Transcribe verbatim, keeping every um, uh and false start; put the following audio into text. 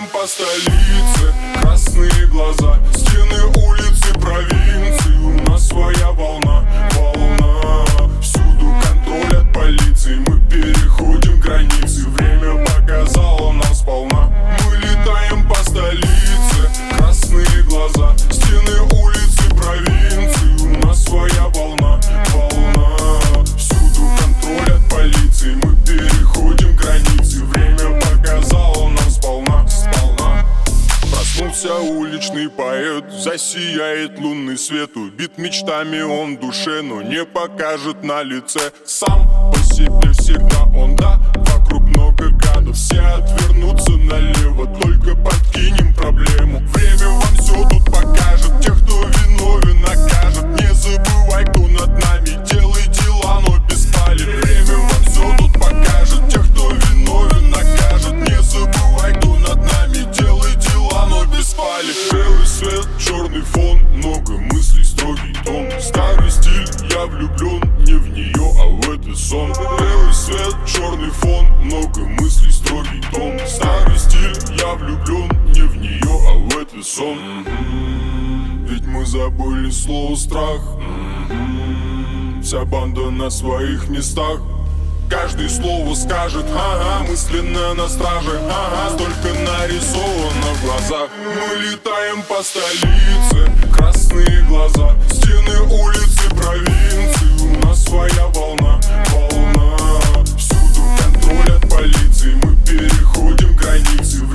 по столице, красные глаза, стены улицы провинции. У нас своя волна, волна. Всюду контроль от полиции, мы переходим границы. Время показало нам сполна. Мы летаем по столице, красные глаза, стены улицы провинции. У нас своя волна, волна. Всюду контроль от полиции, мы переходим границы. Время показало нам сполна, сполна. Проснулся уличный поэт, засияет лунный свет. Убит мечтами он в душе, но не покажет на лице. Сам по себе всегда он, да, вокруг много гадов. Все отвернутся налево, только подкинем проблему. Время вам все тут покажет, тех, кто виновен, накажет. Не забывай, кто над нами, делай дела, но без пали. Время вам все тут покажет, тех, кто виновен, накажет. Не забывай, кто над нами, делай дела, но без пали. Белый свет, черный фон, много мыслей, строгий тон. Старый стиль, я влюблен, не в нее, а в этот сон. Белый свет, черный фон, много мыслей, строгий тон. Старый стиль, я влюблен, не в нее, а в этот сон. Mm-hmm. Ведь мы забыли слово страх. Mm-hmm. Вся банда на своих местах. Каждый слово скажет, ага, мысленно на страже, ага, столько нарисовано в глазах. Мы летаем по столице, красные глаза, стены улицы провинции. У нас своя волна, волна. Всюду контроль от полиции, мы переходим границы.